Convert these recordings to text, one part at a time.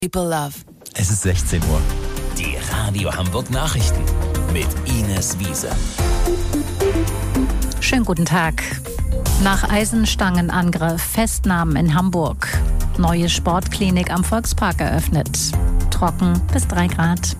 People love. Es ist 16 Uhr. Die Radio Hamburg Nachrichten mit Ines Wiese. Schönen guten Tag. Nach Eisenstangenangriff Festnahmen in Hamburg. Neue Sportklinik am Volkspark eröffnet. Trocken bis 3 Grad.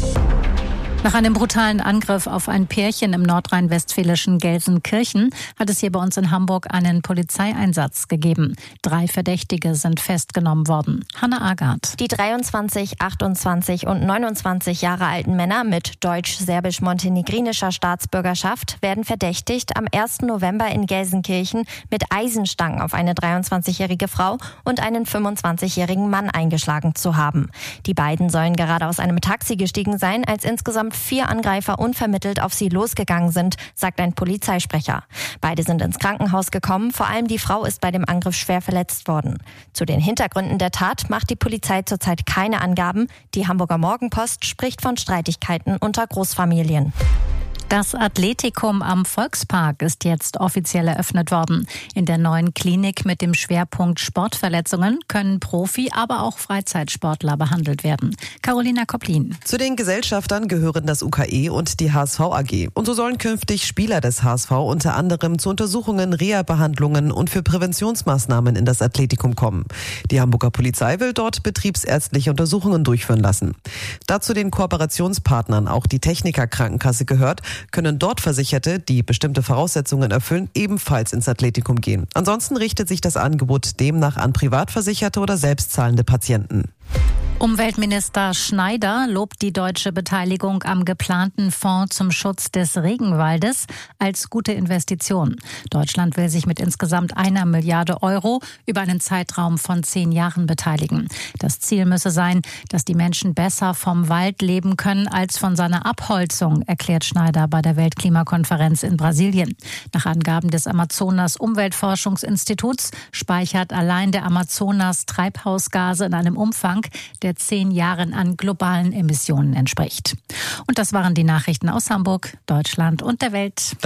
Nach einem brutalen Angriff auf ein Pärchen im nordrhein-westfälischen Gelsenkirchen hat es hier bei uns in Hamburg einen Polizeieinsatz gegeben. 3 Verdächtige sind festgenommen worden. Hanna Agard. Die 23, 28 und 29 Jahre alten Männer mit deutsch-serbisch-montenegrinischer Staatsbürgerschaft werden verdächtigt, am 1. November in Gelsenkirchen mit Eisenstangen auf eine 23-jährige Frau und einen 25-jährigen Mann eingeschlagen zu haben. Die beiden sollen gerade aus einem Taxi gestiegen sein, als insgesamt 4 Angreifer unvermittelt auf sie losgegangen sind, sagt ein Polizeisprecher. Beide sind ins Krankenhaus gekommen, vor allem die Frau ist bei dem Angriff schwer verletzt worden. Zu den Hintergründen der Tat macht die Polizei zurzeit keine Angaben. Die Hamburger Morgenpost spricht von Streitigkeiten unter Großfamilien. Das Athletikum am Volkspark ist jetzt offiziell eröffnet worden. In der neuen Klinik mit dem Schwerpunkt Sportverletzungen können Profi-, aber auch Freizeitsportler behandelt werden. Carolina Kopplin. Zu den Gesellschaftern gehören das UKE und die HSV AG. Und so sollen künftig Spieler des HSV unter anderem zu Untersuchungen, Reha-Behandlungen und für Präventionsmaßnahmen in das Athletikum kommen. Die Hamburger Polizei will dort betriebsärztliche Untersuchungen durchführen lassen. Dazu den Kooperationspartnern auch die Techniker Krankenkasse gehört, können dort Versicherte, die bestimmte Voraussetzungen erfüllen, ebenfalls ins Athletikum gehen. Ansonsten richtet sich das Angebot demnach an Privatversicherte oder selbstzahlende Patienten. Umweltminister Schneider lobt die deutsche Beteiligung am geplanten Fonds zum Schutz des Regenwaldes als gute Investition. Deutschland will sich mit insgesamt 1 Milliarde Euro über einen Zeitraum von 10 Jahren beteiligen. Das Ziel müsse sein, dass die Menschen besser vom Wald leben können als von seiner Abholzung, erklärt Schneider bei der Weltklimakonferenz in Brasilien. Nach Angaben des Amazonas-Umweltforschungsinstituts speichert allein der Amazonas Treibhausgase in einem Umfang, der 10 Jahren an globalen Emissionen entspricht. Und das waren die Nachrichten aus Hamburg, Deutschland und der Welt.